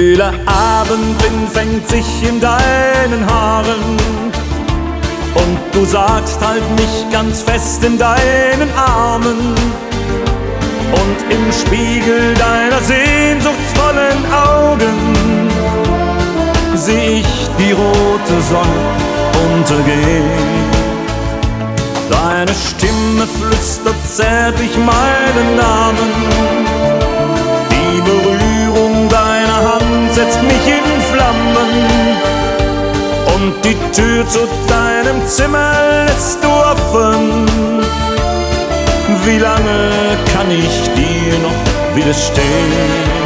Kühler Abendwind fängt sich in deinen Haaren und du sagst, halt mich ganz fest in deinen Armen. Und im Spiegel deiner sehnsuchtsvollen Augen seh ich die rote Sonne untergehen. Deine Stimme flüstert zärtlich meinen Namen. Die Berührung deiner Hand setzt mich in Flammen. Und die Tür zu deinem Zimmer lässt du offen. Wie lange kann ich dir noch widerstehen?